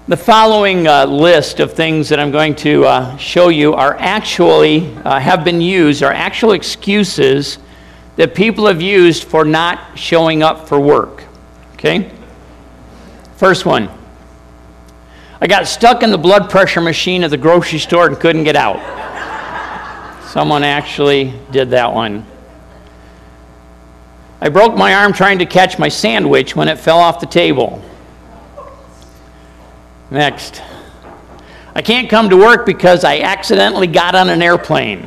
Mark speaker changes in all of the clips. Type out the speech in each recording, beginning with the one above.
Speaker 1: The following list of things that I'm going to show you are actually, have been used, are actual excuses that people have used for not showing up for work. Okay? First one. I got stuck in the blood pressure machine at the grocery store and couldn't get out. Someone actually did that one. I broke my arm trying to catch my sandwich when it fell off the table. Next. I can't come to work because I accidentally got on an airplane.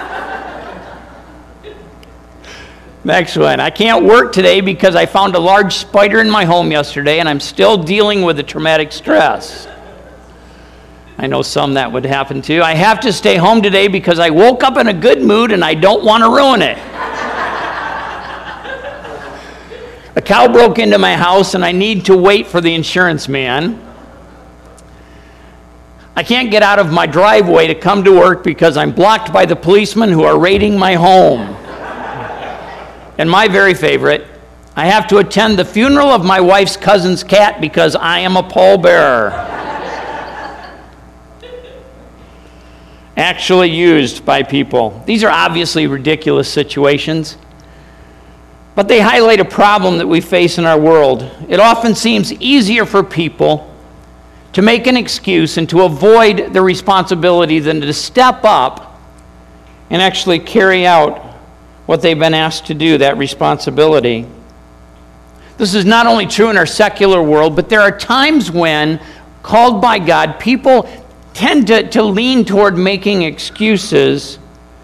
Speaker 1: Next one. I can't work today because I found a large spider in my home yesterday and I'm still dealing with the traumatic stress. I know some that would happen to. I have to stay home today because I woke up in a good mood and I don't want to ruin it. A cow broke into my house and I need to wait for the insurance man. I can't get out of my driveway to come to work because I'm blocked by the policemen who are raiding my home. And my very favorite, I have to attend the funeral of my wife's cousin's cat because I am a pallbearer. Actually used by people. These are obviously ridiculous situations, but they highlight a problem that we face in our world. It often seems easier for people to make an excuse and to avoid the responsibility than to step up and actually carry out what they've been asked to do, that responsibility. This is not only true in our secular world, but there are times when, called by God, people tend to lean toward making excuses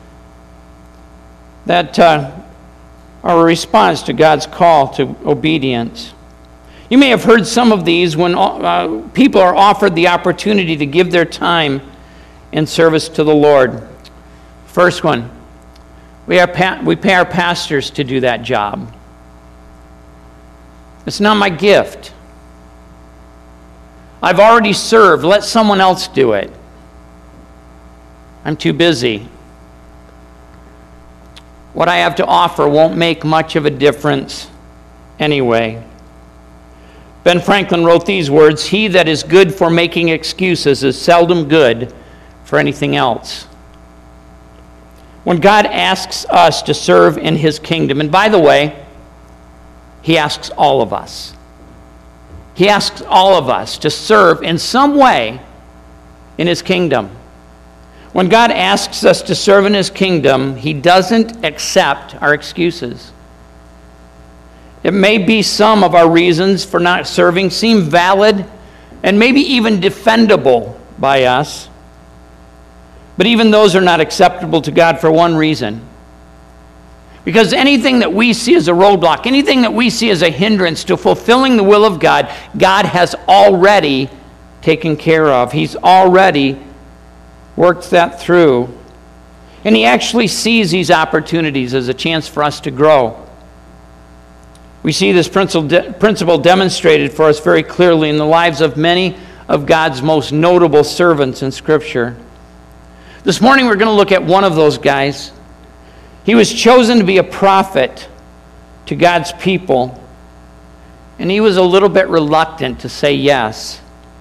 Speaker 1: that are a response to God's call to obedience. You may have heard some of these when people are offered the opportunity to give their time in service to the Lord. First one, we pay our pastors to do that job. It's not my gift. I've already served. Let someone else do it. I'm too busy. What I have to offer won't make much of a difference anyway. Ben Franklin wrote these words, "He that is good for making excuses is seldom good for anything else." When God asks us to serve in His kingdom, and by the way, He asks all of us. He asks all of us to serve in some way in His kingdom. When God asks us to serve in His kingdom, He doesn't accept our excuses. It may be some of our reasons for not serving seem valid and maybe even defendable by us, but even those are not acceptable to God for one reason. Because anything that we see as a roadblock, anything that we see as a hindrance to fulfilling the will of God, God has already taken care of. He's already worked that through. And He actually sees these opportunities as a chance for us to grow. We see this principle demonstrated for us very clearly in the lives of many of God's most notable servants in Scripture. This morning we're going to look at one of those guys. He was chosen to be a prophet to God's people, and he was a little bit reluctant to say yes.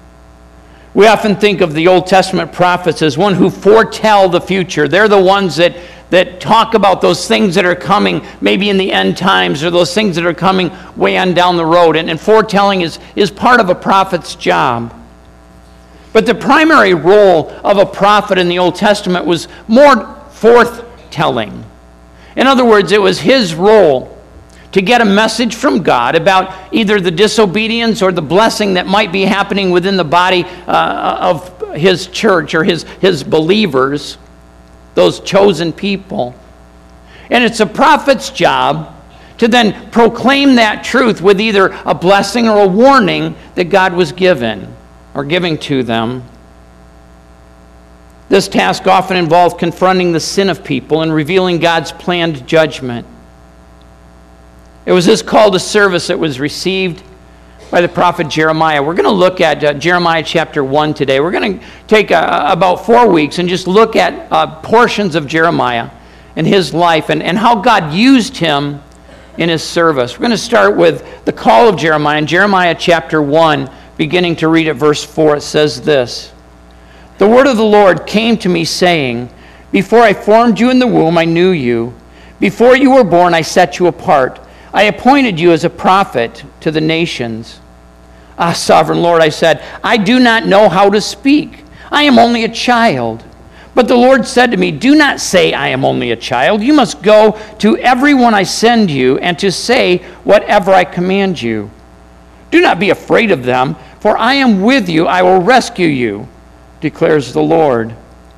Speaker 1: We often think of the Old Testament prophets as one who foretell the future. They're the ones that talk about those things that are coming maybe in the end times, or those things that are coming way on down the road. And foretelling is part of a prophet's job. But the primary role of a prophet in the Old Testament was more forthtelling. In other words, it was his role to get a message from God about either the disobedience or the blessing that might be happening within the body of his church or his believers, those chosen people. And it's a prophet's job to then proclaim that truth with either a blessing or a warning that God was given or giving to them. This task often involved confronting the sin of people and revealing God's planned judgment. It was this call to service that was received by the prophet Jeremiah. We're going to look at Jeremiah chapter 1 today. We're going to take about 4 weeks and just look at portions of Jeremiah and his life and how God used him in his service. We're going to start with the call of Jeremiah in Jeremiah chapter 1, beginning to read at verse 4. It says this: "The word of the Lord came to me, saying, Before I formed you in the womb, I knew you. Before you were born, I set you apart. I appointed you as a prophet to the nations." "Ah, sovereign Lord," I said, "I do not know how to speak. I am only a child." But the Lord said to me, "Do not say, 'I am only a child.' You must go to everyone I send you and to say whatever I command you. Do not be afraid of them, for I am with you. I will rescue you, declares the Lord."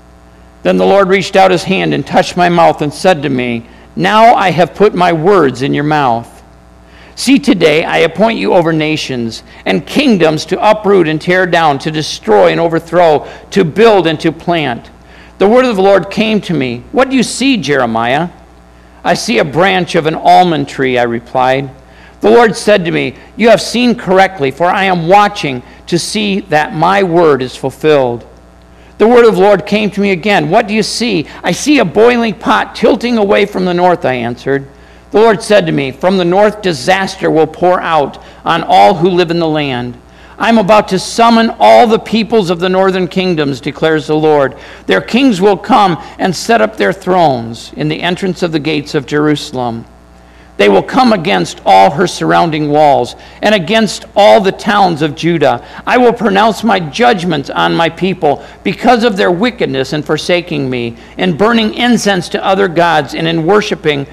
Speaker 1: Then the Lord reached out his hand and touched my mouth and said to me, "Now I have put my words in your mouth. See, today I appoint you over nations and kingdoms to uproot and tear down, to destroy and overthrow, to build and to plant." The word of the Lord came to me. "What do you see, Jeremiah?" "I see a branch of an almond tree," I replied. The Lord said to me, "You have seen correctly, for I am watching to see that my word is fulfilled." The word of the Lord came to me again. "What do you see?" "I see a boiling pot tilting away from the north," I answered. The Lord said to me, "From the north disaster will pour out on all who live in the land. I am about to summon all the peoples of the northern kingdoms, declares the Lord. Their kings will come and set up their thrones in the entrance of the gates of Jerusalem. They will come against all her surrounding walls and against all the towns of Judah. I will pronounce my judgments on my people because of their wickedness in forsaking me, in burning incense to other gods, and in worshiping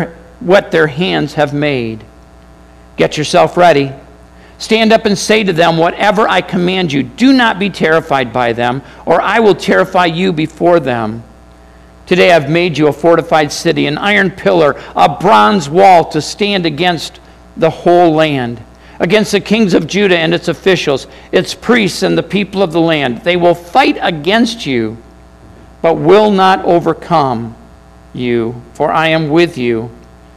Speaker 1: what their hands have made. Get yourself ready. Stand up and say to them whatever I command you. Do not be terrified by them, or I will terrify you before them. Today I've made you a fortified city, an iron pillar, a bronze wall to stand against the whole land, against the kings of Judah and its officials, its priests and the people of the land. They will fight against you, but will not overcome you, for I am with you,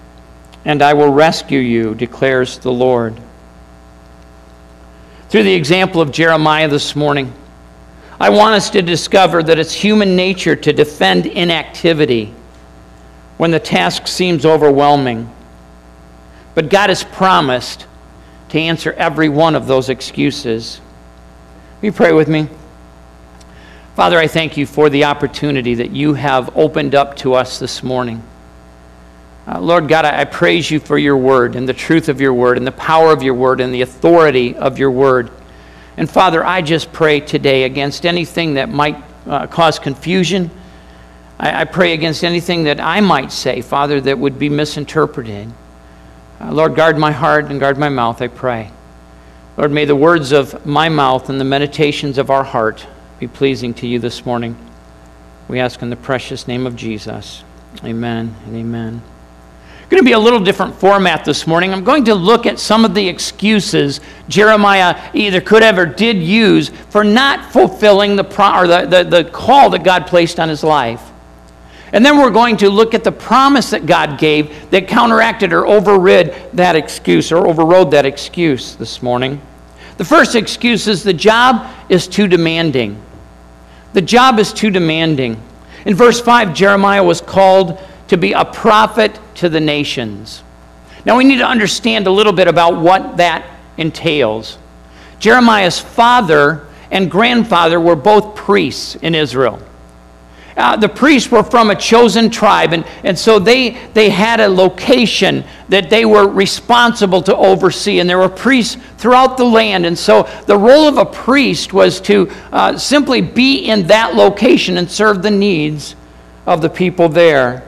Speaker 1: and I will rescue you, declares the Lord." Through the example of Jeremiah this morning, I want us to discover that it's human nature to defend inactivity when the task seems overwhelming. But God has promised to answer every one of those excuses. Will you pray with me? Father, I thank you for the opportunity that you have opened up to us this morning. Lord God, I praise you for your word and the truth of your word and the power of your word and the authority of your word. And Father, I just pray today against anything that might cause confusion. I pray against anything that I might say, Father, that would be misinterpreted. Lord, guard my heart and guard my mouth, I pray. Lord, may the words of my mouth and the meditations of our heart be pleasing to you this morning. We ask in the precious name of Jesus. Amen and amen. Going to be a little different format this morning. I'm going to look at some of the excuses Jeremiah either could have or did use for not fulfilling the call that God placed on his life. And then we're going to look at the promise that God gave that counteracted or overrode that excuse this morning. The first excuse is the job is too demanding. The job is too demanding. In verse 5, Jeremiah was called to be a prophet to the nations. Now we need to understand a little bit about what that entails. Jeremiah's father and grandfather were both priests in Israel. The priests were from a chosen tribe, and so they had a location that they were responsible to oversee, and there were priests throughout the land. And so the role of a priest was to simply be in that location and serve the needs of the people there.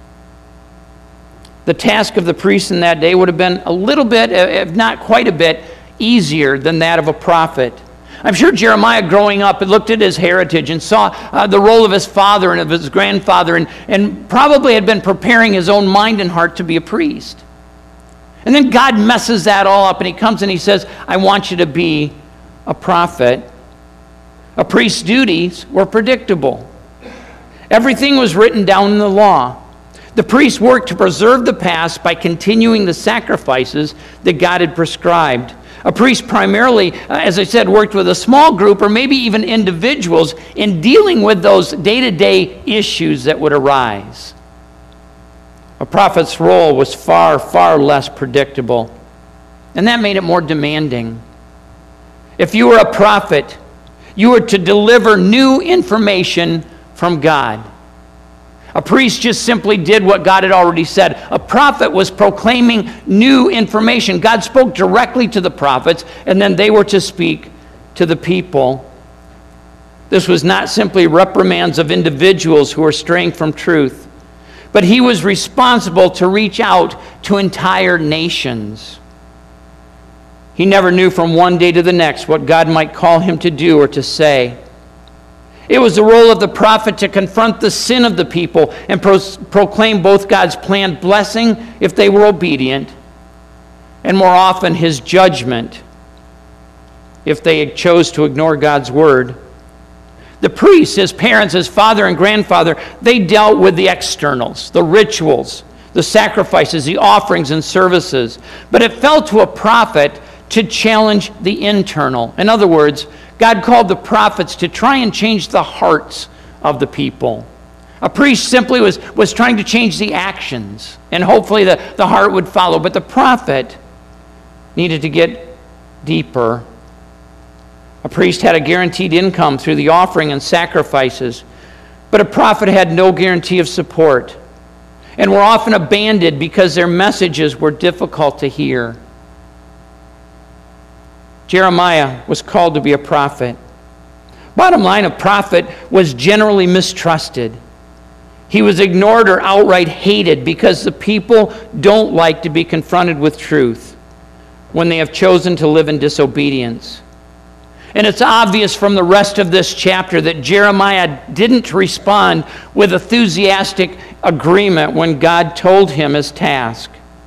Speaker 1: The task of the priest in that day would have been a little bit, if not quite a bit, easier than that of a prophet. I'm sure Jeremiah, growing up, looked at his heritage and saw the role of his father and of his grandfather, and probably had been preparing his own mind and heart to be a priest. And then God messes that all up, and he comes and he says, I want you to be a prophet. A priest's duties were predictable. Everything was written down in the law. The priest worked to preserve the past by continuing the sacrifices that God had prescribed. A priest primarily, as I said, worked with a small group or maybe even individuals in dealing with those day-to-day issues that would arise. A prophet's role was far, far less predictable, and that made it more demanding. If you were a prophet, you were to deliver new information from God. A priest just simply did what God had already said. A prophet was proclaiming new information. God spoke directly to the prophets, and then they were to speak to the people. This was not simply reprimands of individuals who were straying from truth, but he was responsible to reach out to entire nations. He never knew from one day to the next what God might call him to do or to say. It was the role of the prophet to confront the sin of the people and proclaim both God's planned blessing if they were obedient, and more often his judgment if they chose to ignore God's word. The priests, his parents, his father and grandfather, they dealt with the externals, the rituals, the sacrifices, the offerings and services. But it fell to a prophet to challenge the internal. In other words, God called the prophets to try and change the hearts of the people. A priest simply was trying to change the actions, and hopefully the heart would follow. But the prophet needed to get deeper. A priest had a guaranteed income through the offering and sacrifices, but a prophet had no guarantee of support, and were often abandoned because their messages were difficult to hear. Jeremiah was called to be a prophet. Bottom line, a prophet was generally mistrusted. He was ignored or outright hated because the people don't like to be confronted with truth when they have chosen to live in disobedience. And it's obvious from the rest of this chapter that Jeremiah didn't respond with enthusiastic agreement when God told him his task.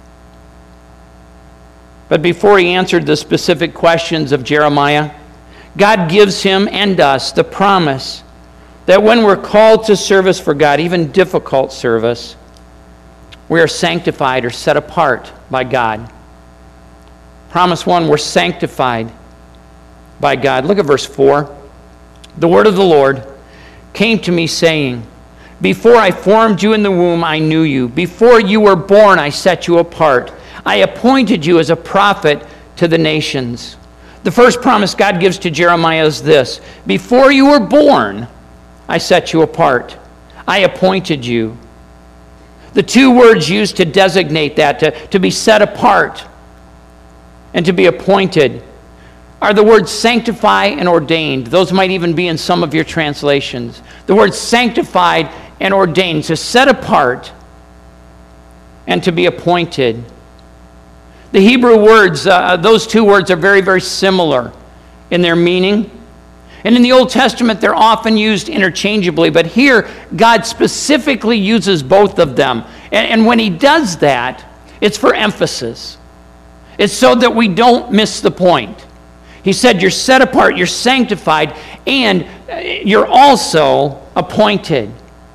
Speaker 1: But before he answered the specific questions of Jeremiah, God gives him and us the promise that when we're called to service for God, even difficult service, we are sanctified or set apart by God. Promise 1, we're sanctified by God. Look at verse 4. The word of the Lord came to me saying, before I formed you in the womb, I knew you. Before you were born, I set you apart. I appointed you as a prophet to the nations. The first promise God gives to Jeremiah is this: before you were born, I set you apart. I appointed you. The two words used to designate that, to be set apart and to be appointed, are the words sanctify and ordained. Those might even be in some of your translations. The words sanctified and ordained, to set apart and to be appointed. The Hebrew words, those two words are very, very similar in their meaning. And in the Old Testament, they're often used interchangeably, but here, God specifically uses both of them. And when he does that, it's for emphasis. It's so that we don't miss the point. He said, you're set apart, you're sanctified, and you're also appointed.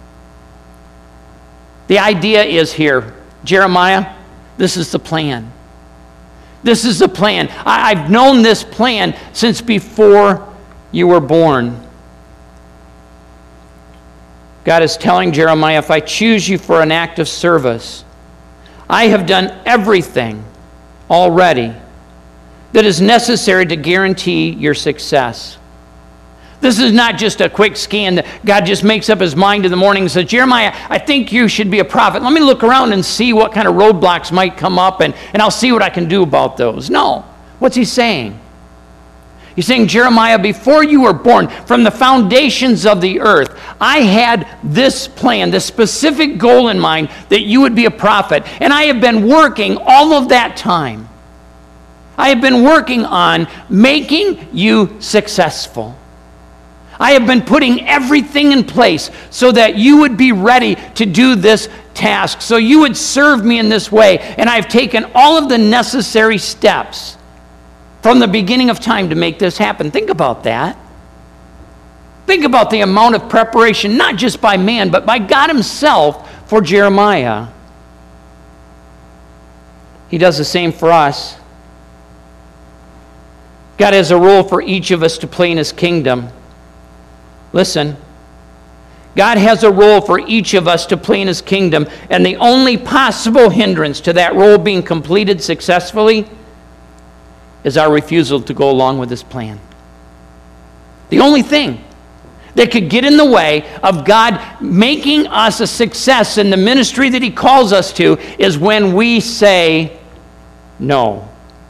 Speaker 1: The idea is here, Jeremiah, this is the plan. This is the plan. I've known this plan since before you were born. God is telling Jeremiah, if I choose you for an act of service, I have done everything already that is necessary to guarantee your success. This is not just a quick scan that God just makes up his mind in the morning and says, Jeremiah, I think you should be a prophet. Let me look around and see what kind of roadblocks might come up, and I'll see what I can do about those. No. What's he saying? He's saying, Jeremiah, before you were born, from the foundations of the earth, I had this plan, this specific goal in mind that you would be a prophet. And I have been working all of that time. I have been working on making you successful. I have been putting everything in place so that you would be ready to do this task, so you would serve me in this way. And I've taken all of the necessary steps from the beginning of time to make this happen. Think about that. Think about the amount of preparation, not just by man, but by God himself for Jeremiah. He does the same for us. God has a role for each of us to play in his kingdom. Listen, God has a role for each of us to play in his kingdom, and the only possible hindrance to that role being completed successfully is our refusal to go along with his plan. The only thing that could get in the way of God making us a success in the ministry that He calls us to is when we say no.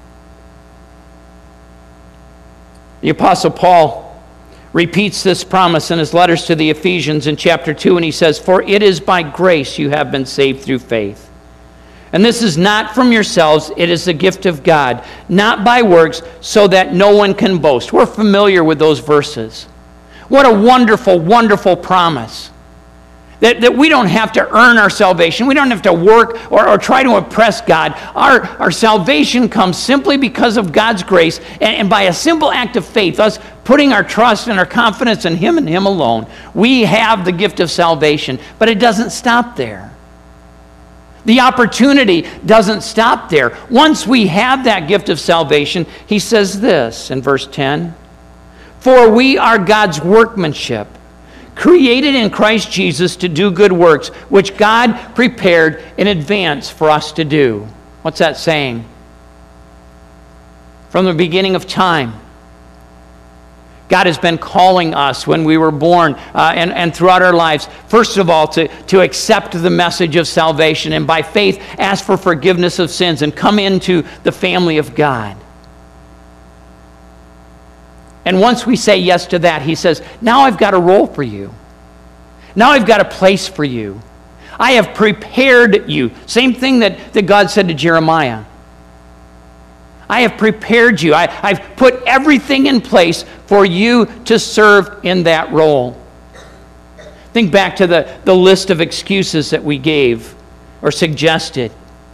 Speaker 1: The Apostle Paul repeats this promise in his letters to the Ephesians in chapter 2, and he says, "For it is by grace you have been saved through faith. And this is not from yourselves, it is the gift of God, not by works, so that no one can boast." We're familiar with those verses. What a wonderful, wonderful promise. That we don't have to earn our salvation. We don't have to work or try to impress God. Our salvation comes simply because of God's grace and by a simple act of faith, us putting our trust and our confidence in Him and Him alone. We have the gift of salvation, but it doesn't stop there. The opportunity doesn't stop there. Once we have that gift of salvation, he says this in verse 10, "For we are God's workmanship, created in Christ Jesus to do good works, which God prepared in advance for us to do." What's that saying? From the beginning of time, God has been calling us when we were born and throughout our lives, first of all, to accept the message of salvation and by faith ask for forgiveness of sins and come into the family of God. And once we say yes to that, he says, now I've got a role for you. Now I've got a place for you. I have prepared you. Same thing that God said to Jeremiah. I have prepared you. I've put everything in place for you to serve in that role. Think back to the list of excuses that we gave or suggested.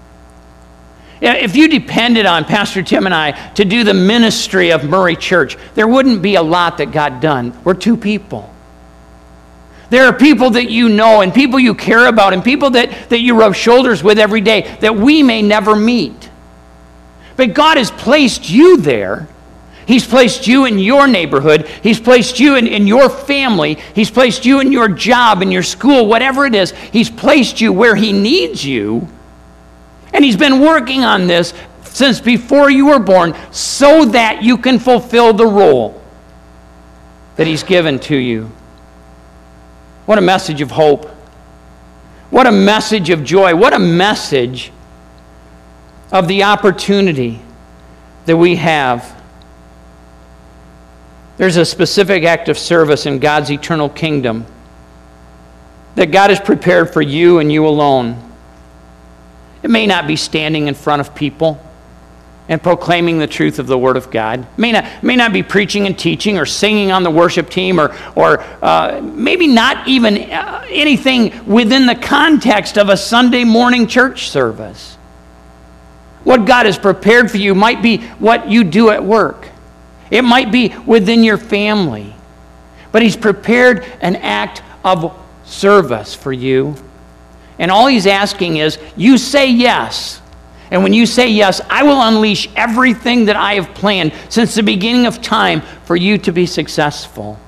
Speaker 1: If you depended on Pastor Tim and I to do the ministry of Murray Church, there wouldn't be a lot that got done. We're two people. There are people that you know and people you care about and people that you rub shoulders with every day that we may never meet. But God has placed you there. He's placed you in your neighborhood. He's placed you in your family. He's placed you in your job, in your school, whatever it is. He's placed you where He needs you. And He's been working on this since before you were born so that you can fulfill the role that He's given to you. What a message of hope. What a message of joy. What a message of the opportunity that we have. There's a specific act of service in God's eternal kingdom that God has prepared for you and you alone. It may not be standing in front of people and proclaiming the truth of the Word of God. It may not be preaching and teaching or singing on the worship team or maybe not even anything within the context of a Sunday morning church service. What God has prepared for you might be what you do at work. It might be within your family. But He's prepared an act of service for you. And all He's asking is, you say yes. And when you say yes, I will unleash everything that I have planned since the beginning of time for you to be successful.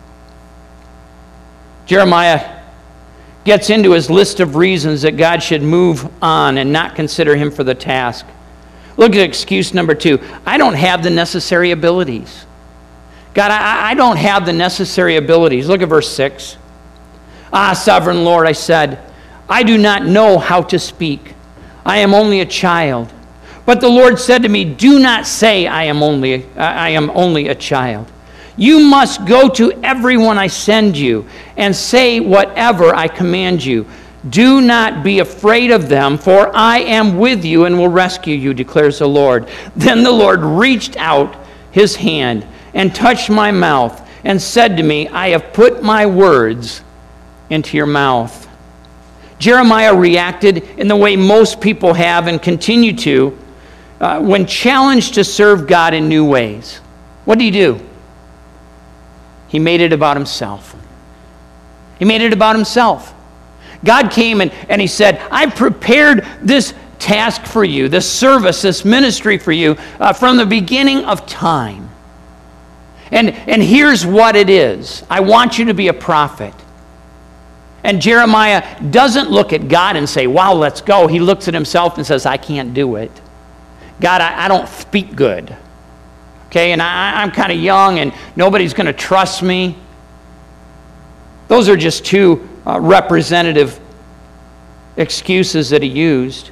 Speaker 1: Jeremiah gets into his list of reasons that God should move on and not consider him for the task. Look at excuse number 2. I don't have the necessary abilities. God, I don't have the necessary abilities. Look at verse 6. "Ah, sovereign Lord," I said, "I do not know how to speak. I am only a child." But the Lord said to me, "Do not say I am only a child. You must go to everyone I send you and say whatever I command you. Do not be afraid of them, for I am with you and will rescue you, declares the Lord." Then the Lord reached out His hand and touched my mouth and said to me, "I have put my words into your mouth." Jeremiah reacted in the way most people have and continue to when challenged to serve God in new ways. What did he do? He made it about himself. He made it about himself. God came and He said, "I've prepared this task for you, this service, this ministry for you from the beginning of time. And here's what it is. I want you to be a prophet." And Jeremiah doesn't look at God and say, "Wow, let's go." He looks at himself and says, "I can't do it. God, I don't speak good. Okay, and I'm kind of young and nobody's going to trust me. Those are just two representative excuses that he used.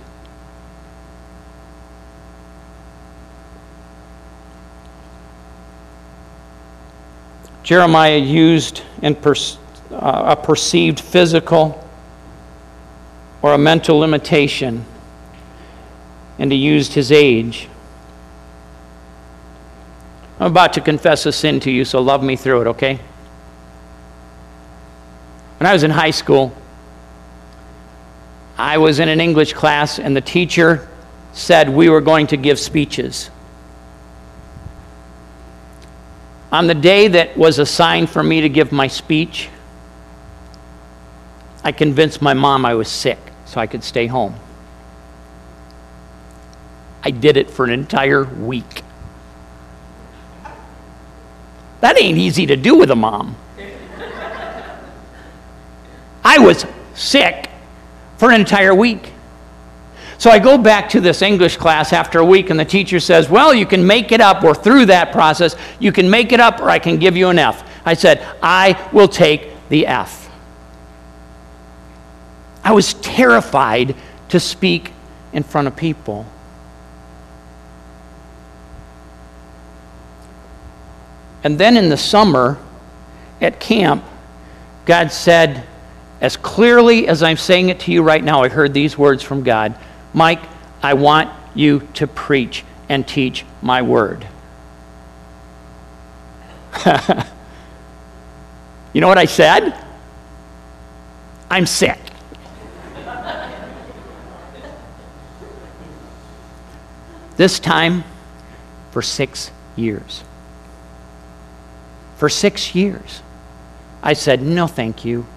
Speaker 1: Jeremiah used a perceived physical or a mental limitation, and he used his age. I'm about to confess a sin to you, so love me through it, okay? When I was in high school, I was in an English class, and the teacher said we were going to give speeches. On the day that was assigned for me to give my speech, I convinced my mom I was sick so I could stay home. I did it for an entire week. That ain't easy to do with a mom. I was sick for an entire week. So I go back to this English class after a week, and the teacher says, well, you can make it up. We're through that process. You can make it up, or I can give you an F. I said, I will take the F. I was terrified to speak in front of people. And then in the summer at camp, God said, as clearly as I'm saying it to you right now, I heard these words from God. Mike, I want you to preach and teach my word. You know what I said? I'm sick. This time for 6 years. For 6 years. I said, no, thank you.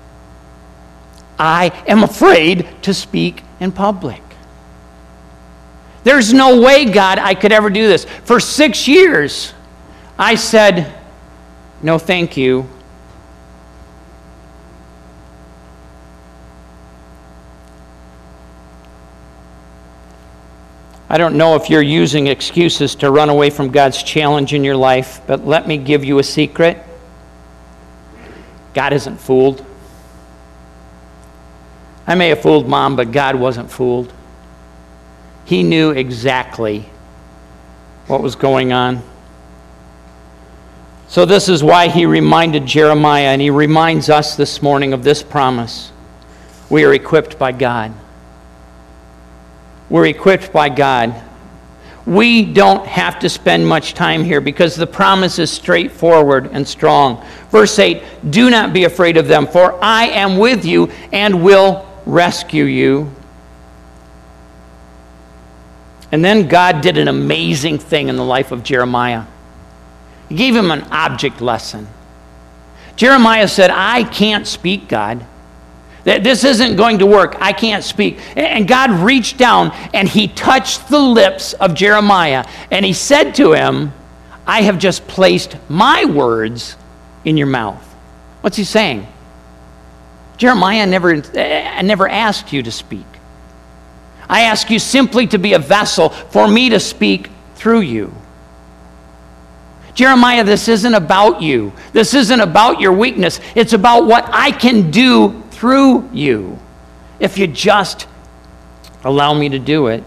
Speaker 1: I am afraid to speak in public. There's no way, God, I could ever do this. For 6 years, I said, no, thank you. I don't know if you're using excuses to run away from God's challenge in your life, but let me give you a secret. God isn't fooled. I may have fooled Mom, but God wasn't fooled. He knew exactly what was going on. So this is why he reminded Jeremiah, and he reminds us this morning of this promise. We are equipped by God. We're equipped by God. We don't have to spend much time here because the promise is straightforward and strong. Verse 8, do not be afraid of them, for I am with you and will rescue you. And then God did an amazing thing in the life of Jeremiah. He gave him an object lesson. Jeremiah said, I can't speak, God. This isn't going to work. I can't speak. And God reached down and he touched the lips of Jeremiah. And he said to him, I have just placed my words in your mouth. What's he saying? Jeremiah, I never asked you to speak. I ask you simply to be a vessel for me to speak through you. Jeremiah, this isn't about you. This isn't about your weakness. It's about what I can do through you if you just allow me to do it.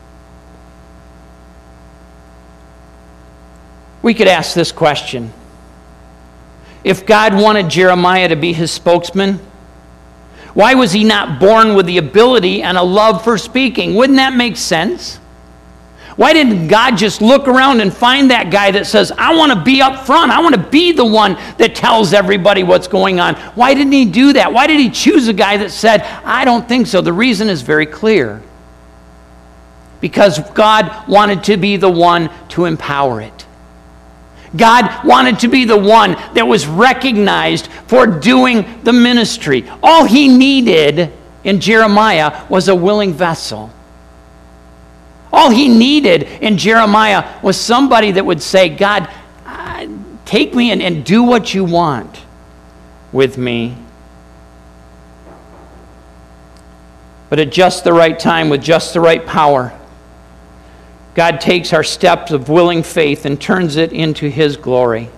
Speaker 1: We could ask this question. If God wanted Jeremiah to be his spokesman, why was he not born with the ability and a love for speaking? Wouldn't that make sense? Why didn't God just look around and find that guy that says, I want to be up front. I want to be the one that tells everybody what's going on. Why didn't he do that? Why did he choose a guy that said, I don't think so? The reason is very clear. Because God wanted to be the one to empower it. God wanted to be the one that was recognized for doing the ministry. All he needed in Jeremiah was a willing vessel. All he needed in Jeremiah was somebody that would say, God, take me and do what you want with me. But at just the right time, with just the right power, God takes our steps of willing faith and turns it into His glory.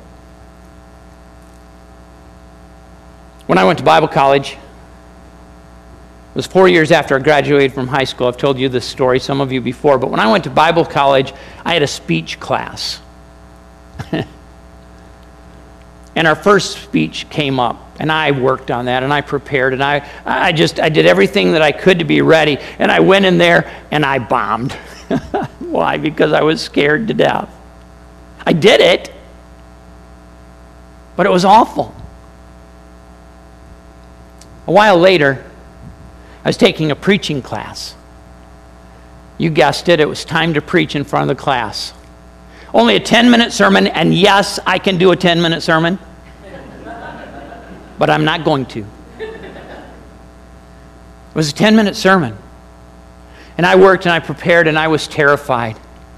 Speaker 1: When I went to Bible college, it was 4 years after I graduated from high school. I've told you this story, some of you before, but when I went to Bible college, I had a speech class. And our first speech came up, and I worked on that, and I prepared, and I did everything that I could to be ready, and I went in there, and I bombed. Why? Because I was scared to death. I did it, but it was awful. A while later, I was taking a preaching class. You guessed it, it was time to preach in front of the class. Only a 10-minute sermon, and yes, I can do a 10-minute sermon, but I'm not going to. It was a 10-minute sermon. And I worked and I prepared and I was terrified.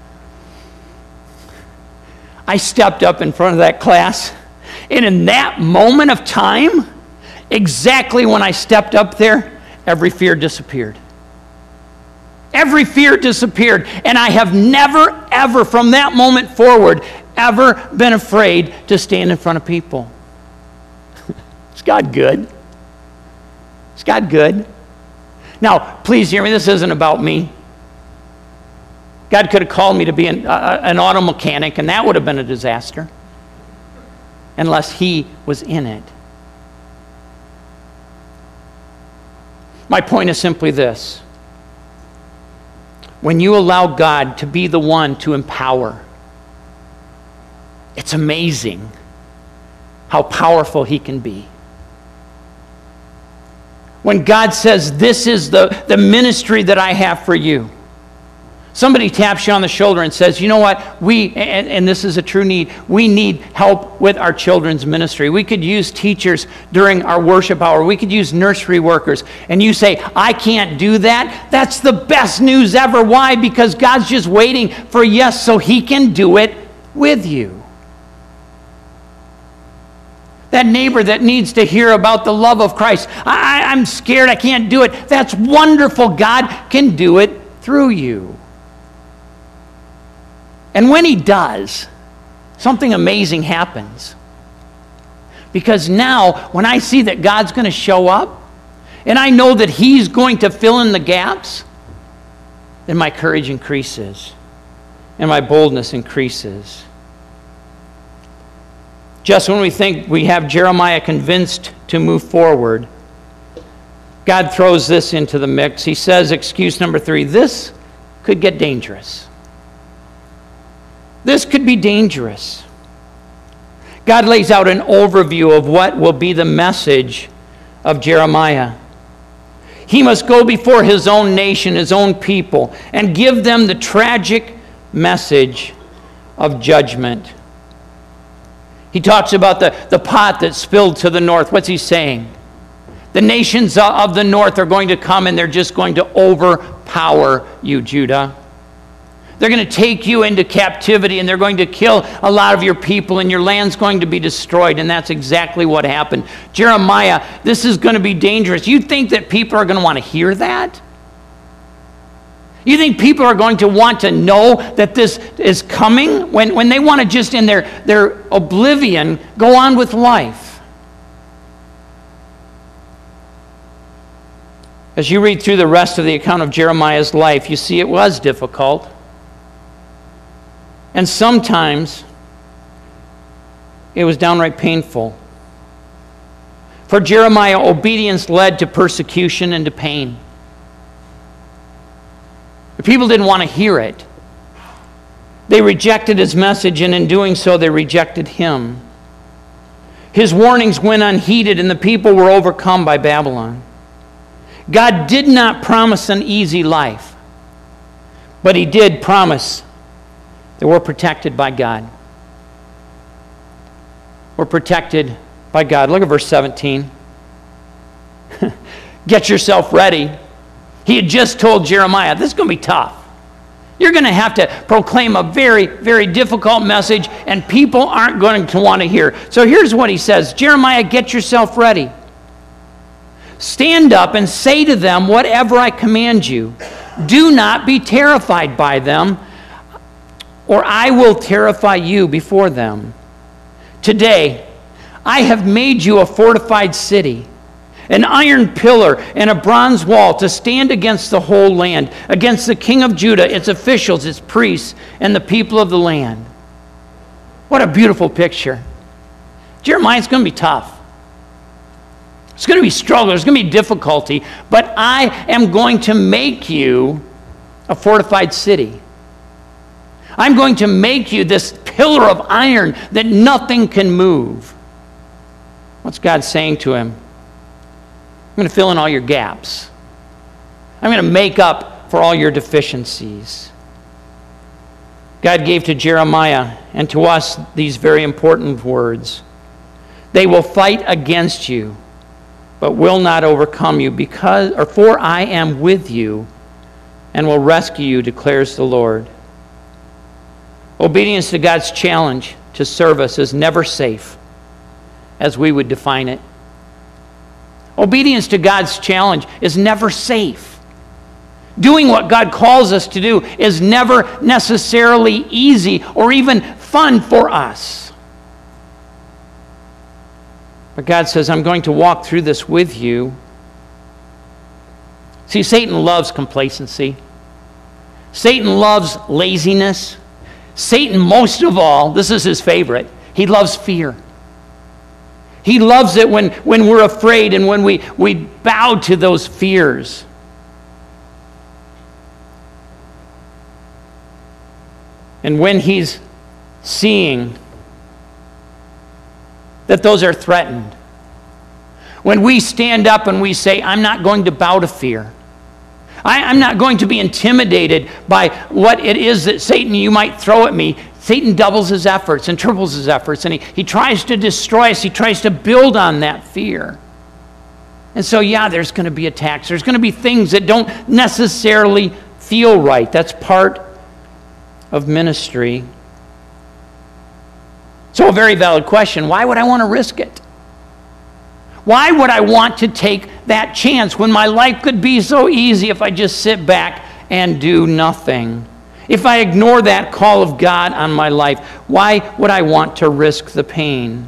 Speaker 1: I stepped up in front of that class, and in that moment of time, exactly when I stepped up there, every fear disappeared. Every fear disappeared. And I have never, ever, from that moment forward, ever been afraid to stand in front of people. Is God good? Is God good? Now, please hear me. This isn't about me. God could have called me to be an auto mechanic, and that would have been a disaster. Unless He was in it. My point is simply this. When you allow God to be the one to empower, it's amazing how powerful He can be. When God says, this is the ministry that I have for you. Somebody taps you on the shoulder and says, you know what, and this is a true need, we need help with our children's ministry. We could use teachers during our worship hour. We could use nursery workers. And you say, I can't do that. That's the best news ever. Why? Because God's just waiting for a yes so He can do it with you. That neighbor that needs to hear about the love of Christ. I'm scared, I can't do it. That's wonderful. God can do it through you. And when He does, something amazing happens. Because now, when I see that God's going to show up, and I know that He's going to fill in the gaps, then my courage increases, and my boldness increases. Just when we think we have Jeremiah convinced to move forward, God throws this into the mix. He says, excuse number 3, this could get dangerous. This could be dangerous. God lays out an overview of what will be the message of Jeremiah. He must go before his own nation, his own people, and give them the tragic message of judgment. He talks about the pot that spilled to the north. What's he saying? The nations of the north are going to come and they're just going to overpower you, Judah. They're going to take you into captivity and they're going to kill a lot of your people and your land's going to be destroyed. And that's exactly what happened. Jeremiah, this is going to be dangerous. You think that people are going to want to hear that? You think people are going to want to know that this is coming when they want to just in their oblivion go on with life? As you read through the rest of the account of Jeremiah's life, you see it was difficult. And sometimes it was downright painful. For Jeremiah, obedience led to persecution and to pain. The people didn't want to hear it. They rejected his message, and in doing so, they rejected him. His warnings went unheeded, and the people were overcome by Babylon. God did not promise an easy life, but He did promise that we're protected by God. We're protected by God. Look at verse 17. Get yourself ready. He had just told Jeremiah, this is going to be tough. You're going to have to proclaim a very, very difficult message, and people aren't going to want to hear. So here's what he says. Jeremiah, get yourself ready. Stand up and say to them whatever I command you. Do not be terrified by them. or I will terrify you before them. Today, I have made you a fortified city, an iron pillar and a bronze wall to stand against the whole land, against the king of Judah, its officials, its priests, and the people of the land. What a beautiful picture. Jeremiah, it's going to be tough. It's going to be struggle. There's going to be difficulty. But I am going to make you a fortified city. I'm going to make you this pillar of iron that nothing can move. What's God saying to him? I'm going to fill in all your gaps. I'm going to make up for all your deficiencies. God gave to Jeremiah and to us these very important words. They will fight against you, but will not overcome you, for I am with you and will rescue you, declares the Lord. Obedience to God's challenge to service is never safe, as we would define it. Obedience to God's challenge is never safe. Doing what God calls us to do is never necessarily easy or even fun for us. But God says, I'm going to walk through this with you. See, Satan loves complacency. Satan loves laziness. Satan, most of all, this is his favorite, he loves fear. He loves it when we're afraid and when we bow to those fears. And when he's seeing that those are threatened. When we stand up and we say, I'm not going to bow to fear. I'm not going to be intimidated by what it is that Satan, you might throw at me. Satan doubles his efforts and triples his efforts, and he tries to destroy us. He tries to build on that fear. And so, yeah, there's going to be attacks. There's going to be things that don't necessarily feel right. That's part of ministry. So a very valid question, why would I want to risk it? Why would I want to take that chance when my life could be so easy if I just sit back and do nothing? If I ignore that call of God on my life, why would I want to risk the pain?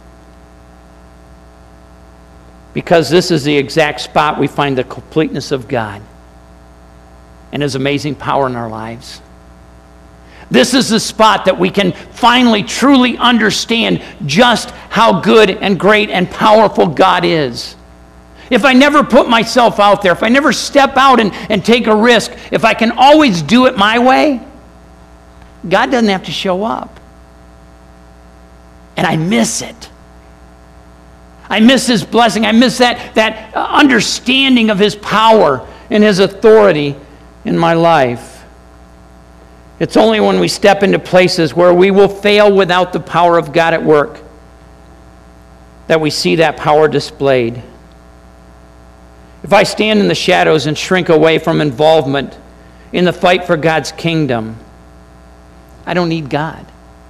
Speaker 1: Because this is the exact spot we find the completeness of God and His amazing power in our lives. This is the spot that we can finally truly understand just how good and great and powerful God is. If I never put myself out there, if I never step out and take a risk, if I can always do it my way, God doesn't have to show up. And I miss it. I miss His blessing. I miss that understanding of His power and His authority in my life. It's only when we step into places where we will fail without the power of God at work that we see that power displayed. If I stand in the shadows and shrink away from involvement in the fight for God's kingdom, I don't need God.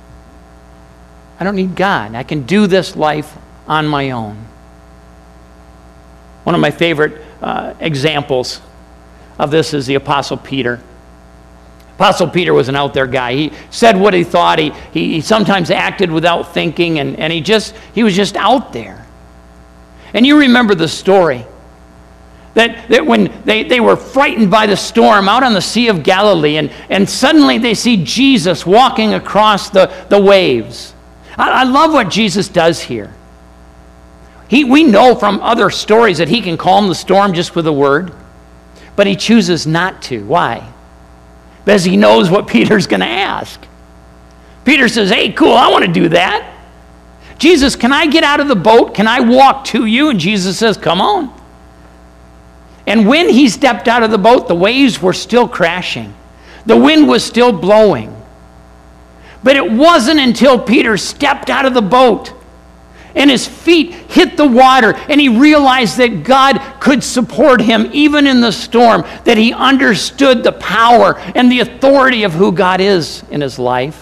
Speaker 1: I don't need God. I can do this life on my own. One of my favorite examples of this is the Apostle Peter. Apostle Peter was an out there guy. He said what he thought. He sometimes acted without thinking, and he was just out there. And you remember the story that when they were frightened by the storm out on the Sea of Galilee, and suddenly they see Jesus walking across the waves. I love what Jesus does here. We know from other stories that He can calm the storm just with a word, but He chooses not to. Why? Because He knows what Peter's going to ask. Peter says, hey, cool, I want to do that. Jesus, can I get out of the boat? Can I walk to you? And Jesus says, come on. And when he stepped out of the boat, the waves were still crashing. The wind was still blowing. But it wasn't until Peter stepped out of the boat and his feet hit the water, and he realized that God could support him even in the storm, that he understood the power and the authority of who God is in his life.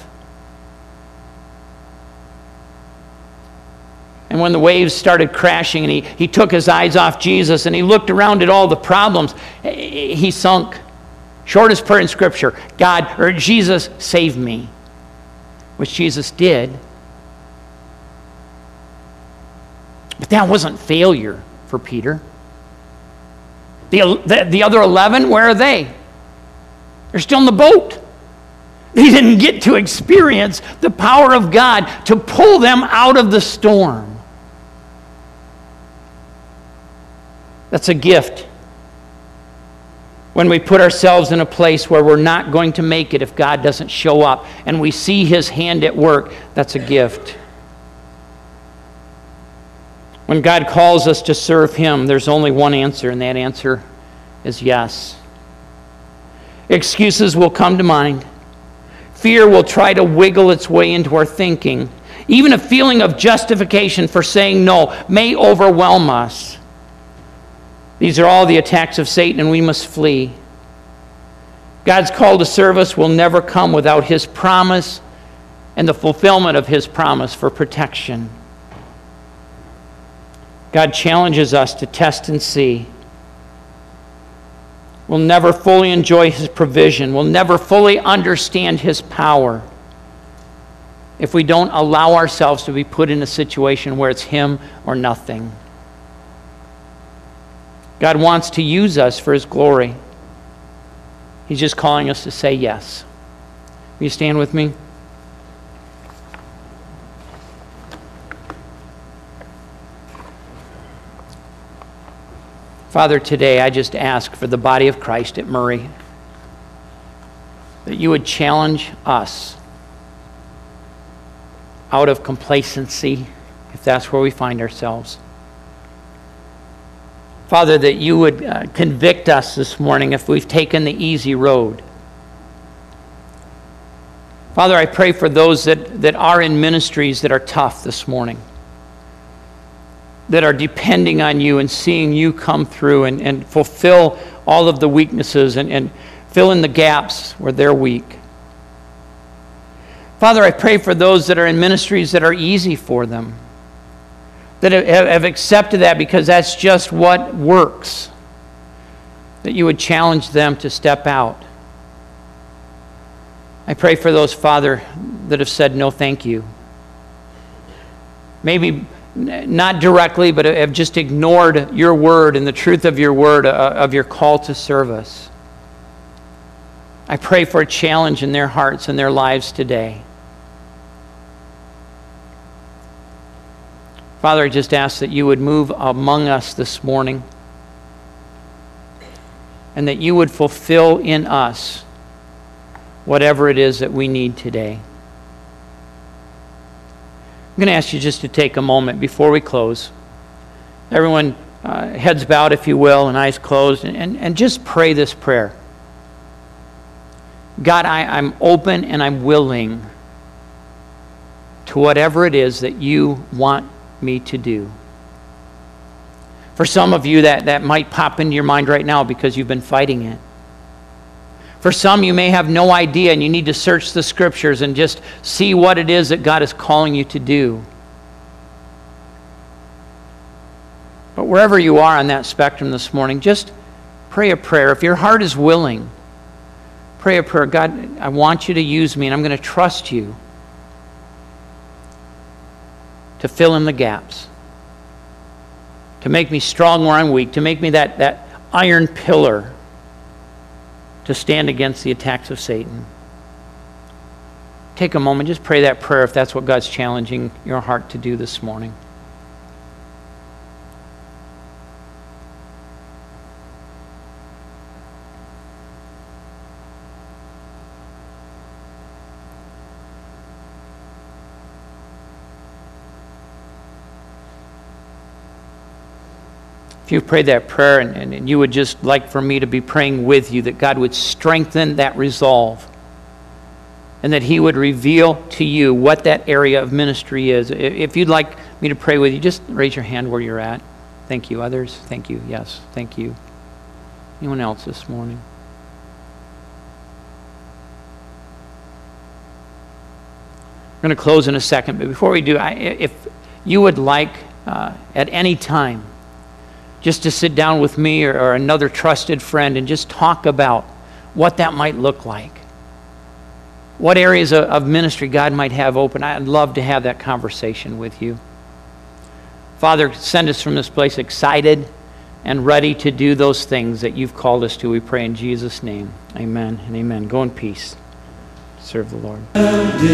Speaker 1: And when the waves started crashing and he took his eyes off Jesus and he looked around at all the problems, he sunk. Shortest prayer in Scripture, God, or Jesus, save me, which Jesus did. But that wasn't failure for Peter. The other 11, where are they? They're still in the boat. They didn't get to experience the power of God to pull them out of the storm. That's a gift. When we put ourselves in a place where we're not going to make it if God doesn't show up, and we see His hand at work, that's a gift. When God calls us to serve Him, there's only one answer, and that answer is yes. Excuses will come to mind. Fear will try to wiggle its way into our thinking. Even a feeling of justification for saying no may overwhelm us. These are all the attacks of Satan, and we must flee. God's call to serve us will never come without His promise and the fulfillment of His promise for protection. God challenges us to test and see. We'll never fully enjoy His provision. We'll never fully understand His power if we don't allow ourselves to be put in a situation where it's Him or nothing. God wants to use us for His glory. He's just calling us to say yes. Will you stand with me? Father, today I just ask for the body of Christ at Murray that you would challenge us out of complacency, if that's where we find ourselves. Father, that you would convict us this morning if we've taken the easy road. Father, I pray for those that are in ministries that are tough this morning, that are depending on you and seeing you come through and fulfill all of the weaknesses and fill in the gaps where they're weak. Father, I pray for those that are in ministries that are easy for them, that have accepted that because that's just what works, that you would challenge them to step out. I pray for those, Father, that have said no thank you. Maybe not directly, but have just ignored your word and the truth of your word, of your call to serve us. I pray for a challenge in their hearts and their lives today. Father, I just ask that you would move among us this morning and that you would fulfill in us whatever it is that we need today. I'm going to ask you just to take a moment before we close. Everyone, heads bowed, if you will, and eyes closed, and just pray this prayer. God, I'm open and I'm willing to whatever it is that you want me to do. For some of you, that might pop into your mind right now because you've been fighting it. For some, you may have no idea and you need to search the scriptures and just see what it is that God is calling you to do. But wherever you are on that spectrum this morning, just pray a prayer. If your heart is willing, pray a prayer. God, I want you to use me, and I'm going to trust you to fill in the gaps, to make me strong where I'm weak, to make me that iron pillar to stand against the attacks of Satan. Take a moment, just pray that prayer if that's what God's challenging your heart to do this morning. If you've prayed that prayer and you would just like for me to be praying with you, that God would strengthen that resolve and that He would reveal to you what that area of ministry is. If you'd like me to pray with you, just raise your hand where you're at. Thank you. Others? Thank you. Yes. Thank you. Anyone else this morning? We're going to close in a second, but before we do, if you would like at any time just to sit down with me or another trusted friend and just talk about what that might look like. What areas of ministry God might have open. I'd love to have that conversation with you. Father, send us from this place excited and ready to do those things that you've called us to. We pray in Jesus' name. Amen and amen. Go in peace. Serve the Lord.